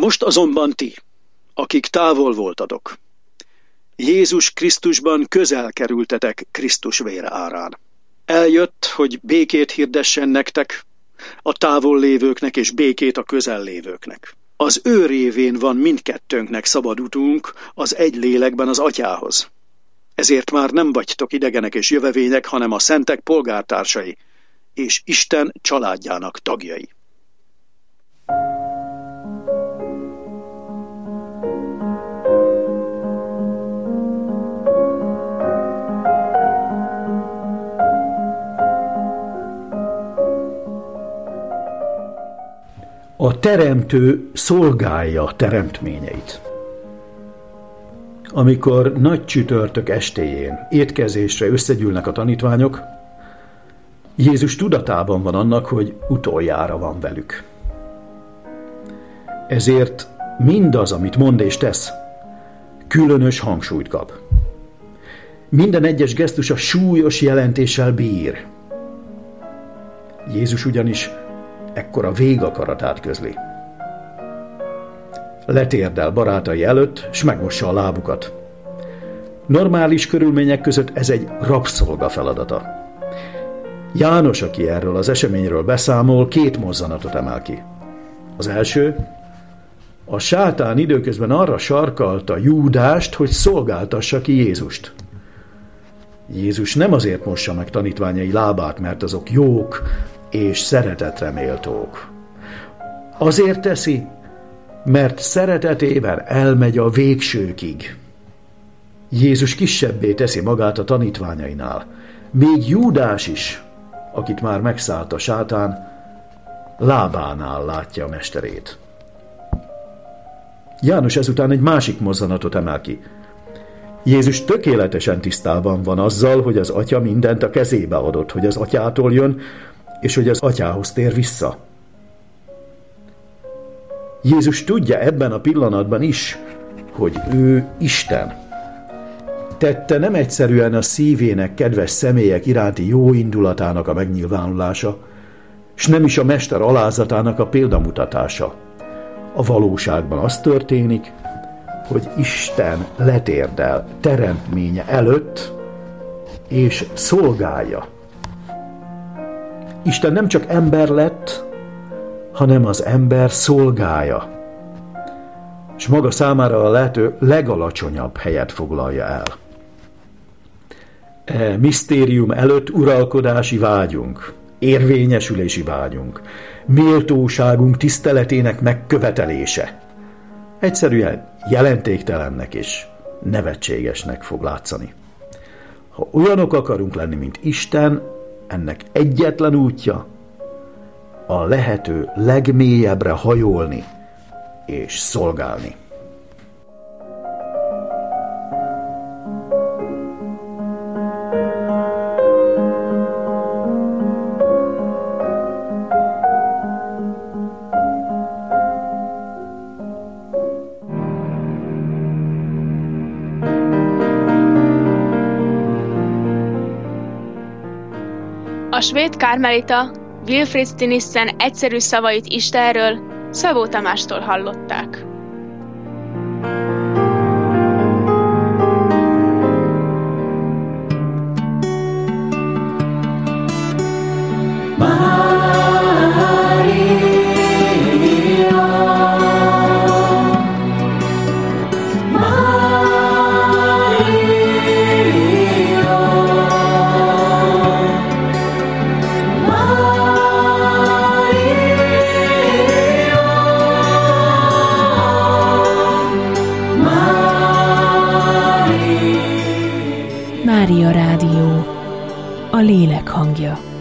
Most azonban ti, akik távol voltatok, Jézus Krisztusban közel kerültetek Krisztus vére árán. Eljött, hogy békét hirdessen nektek, a távol lévőknek és békét a közel lévőknek. Az ő révén van mindkettőnknek szabad utunk az egy lélekben az Atyához. Ezért már nem vagytok idegenek és jövevények, hanem a szentek polgártársai, és Isten családjának tagjai. A teremtő szolgálja teremtményeit. Amikor nagy csütörtök estéjén étkezésre összegyűlnek a tanítványok, Jézus tudatában van annak, hogy utoljára van velük. Ezért mindaz, amit mond és tesz, különös hangsúlyt kap. Minden egyes gesztusa súlyos jelentéssel bír. Jézus ugyanis ekkor a végakaratát közli. Letérdel barátai előtt, s megmossa a lábukat. Normális körülmények között ez egy rabszolga feladata. János, aki erről az eseményről beszámol, 2 mozzanatot emel ki. Az első, a sátán időközben arra sarkalta Júdást, hogy szolgáltassa ki Jézust. Jézus nem azért mossa meg tanítványai lábát, mert azok jók és szeretetre méltók. Azért teszi, mert szeretetében elmegy a végsőkig. Jézus kisebbé teszi magát a tanítványainál. Még Júdás is, akit már megszállt a sátán, lábánál látja a mesterét. János ezután egy másik mozzanatot emel ki. Jézus tökéletesen tisztában van azzal, hogy az Atya mindent a kezébe adott, hogy az Atyától jön, és hogy az Atyához tér vissza. Jézus tudja ebben a pillanatban is, hogy ő Isten. Tette nem egyszerűen a szívének kedves személyek iránti jó indulatának a megnyilvánulása, s nem is a mester alázatának a példamutatása. A valóságban az történik, hogy Isten letérdel teremtménye előtt, és szolgálja. Isten nem csak ember lett, hanem az ember szolgája, és maga számára a lehető legalacsonyabb helyet foglalja el. E misztérium előtt uralkodási vágyunk, érvényesülési vágyunk, méltóságunk tiszteletének megkövetelése egyszerűen jelentéktelennek és nevetségesnek fog látszani. Ha olyanok akarunk lenni, mint Isten, ennek egyetlen útja a lehető legmélyebbre hajolni és szolgálni. A svéd kármelita Wilfrid Stinissen egyszerű szavait Istenről Szabó Tamástól hallották. Mária Rádió, a lélek hangja.